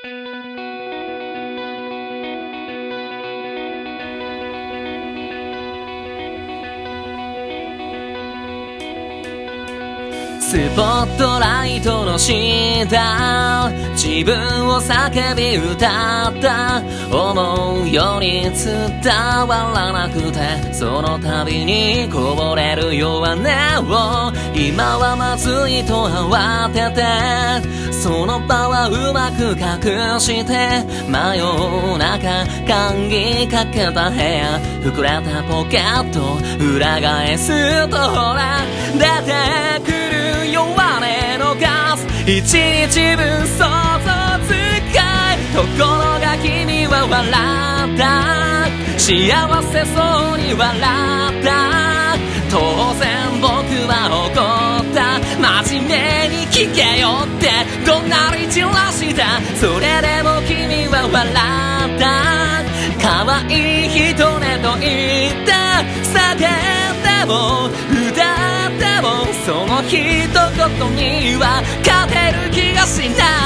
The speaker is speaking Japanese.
スポットライトの下、自分を叫び歌った。思うように伝わらなくて、その度にこぼれる弱音を、今はまずいと慌てて、その場はうまく隠して、真夜中鍵かけた部屋、膨れたポケット裏返すと、ほら出てくる弱音の数、一日分想像つかい。ところが君は笑った、幸せそうに笑った。当然僕は怒った、真面目に聞けよって怒鳴り散らした。それでも君は笑った、可愛い人ねと言った。叫んでも歌ってもその一言には勝てる気がしない。